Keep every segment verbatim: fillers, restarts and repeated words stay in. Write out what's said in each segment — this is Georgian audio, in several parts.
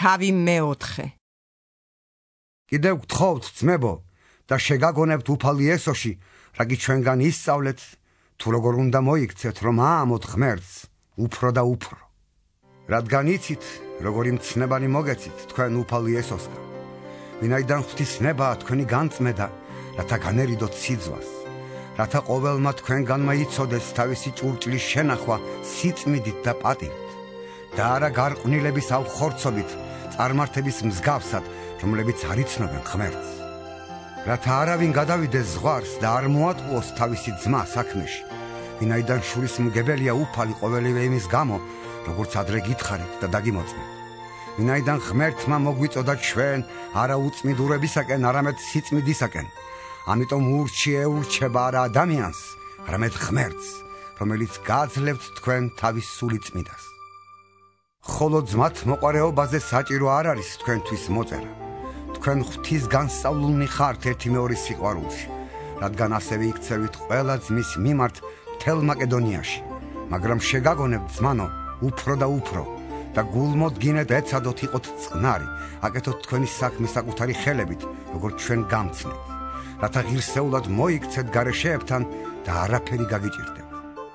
თავი მეოთხე. კიდევ გთხოვთ, ძმებო, და შეგაგონებთ უფალი იესოში, რაგი ჩვენგან ისწავლეთ, თუ როგორ უნდა მოიქცეთ, რომ აამოთ ღმერთს უფრო და უფრო. რადგან იცით, როგორი მცნებანი მოგეცით თქვენ უფალ იესოსგან. ვინაიდან ღვთისნებაა თქვენი განწმედა, რათა განერიდოთ სიძვას, რათა ყოველმა თქვენგანმა იცოდეს თავისი ჭურჭლის შენახვა სიწმიდით და პატივით, და არა გარყვნილების ავხორცობით, წარმართების მსგავსად, რომლებიც არ იცნობენ ღმერთს. რათა არავინ გადავიდეს ზღვარს და არ მოატყუოს თავისი ძმა საქმეში, ვინაიდან შურისმგებელია უფალი ყოველივე იმის გამო, როგორც ადრე გითხარით და დაგიმოწმეთ. ვინაიდან ღმერთმა მოგვიწოდა ჩვენ არა უწმიდურებისაკენ, არამედ სიწმიდისაკენ. ამიტომ ურჩი ეურჩება არა ადამიანს, არამედ ღმერთს, რომელიც გააძლევთ თქვენ თავის სული წმიდას. ხოლო ძმათ მოყარეობაზე საჭირო არ არის თქვენთვის მოწერა. თქვენ ღვთის განსწავლულნი ხართ ერთი მეორის სიყვარულში, რადგან ასევე იქცევით ყველა ძმის მიმართ მთელ მაკედონიაში, მაგრამ შეგაგონებთ ძმანო უფრო და უფრო და გულმოდგინედ ეცადოთ იყოთ წყნარი, აკეთოთ თქვენი საქმე საკუთარი ხელებით, როგორც ჩვენ გამცნეთ, რათა ღირსეულად მოიქცეთ გარეშეებთან და არაფერი გაგიჭირდეთ.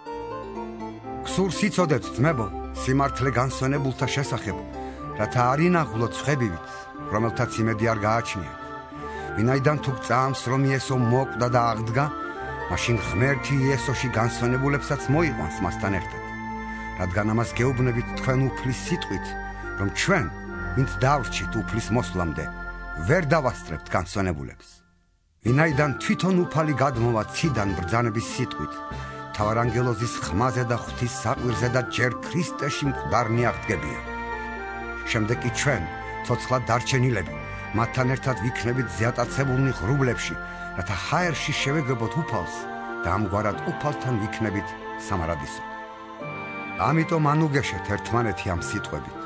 გსურს იცოდეთ, ძმებო, სიმართლე განსვენებულთა შესახებ, რათა არ ინაღვლოთ ხვებივით, რომელთაც იმედი არ გააჩნიათ. ვინაიდან თუ გწამს, რომ იესო მოკვდა და აღდგა, მაშინ ღმერთი იესოში განსვენებულებსაც მოიყვანს მასთან ერთად. რადგან ამას გეუბნებით თქვენ უფლის სიტყვით, რომ ჩვენ, ვინც დავრჩით უფლის მოსვლამდე, ვერ დავასწრებთ განსვენებულებს. ვინაიდან თვითონ უფალი გადმოვა ციდან ბრძანების სიტყვით, მთავარანგელოზის ხმაზე და ღვთის საყვირზე და ჯერ ქრისტეში მკვდარნი აღდგებიან. შემდეგ კი ჩვენ, ცოცხლად დარჩენილები, მათთან ერთად ვიქნებით ზეატაცებულნი ღრუბლებში, რათა ჰაერში შევეგებოთ უფალს და ამგვარად უფალთან ვიქნებით სამარადისოდ. ამიტომ ანუგეშეთ ერთმანეთი ამ სიტყვებით.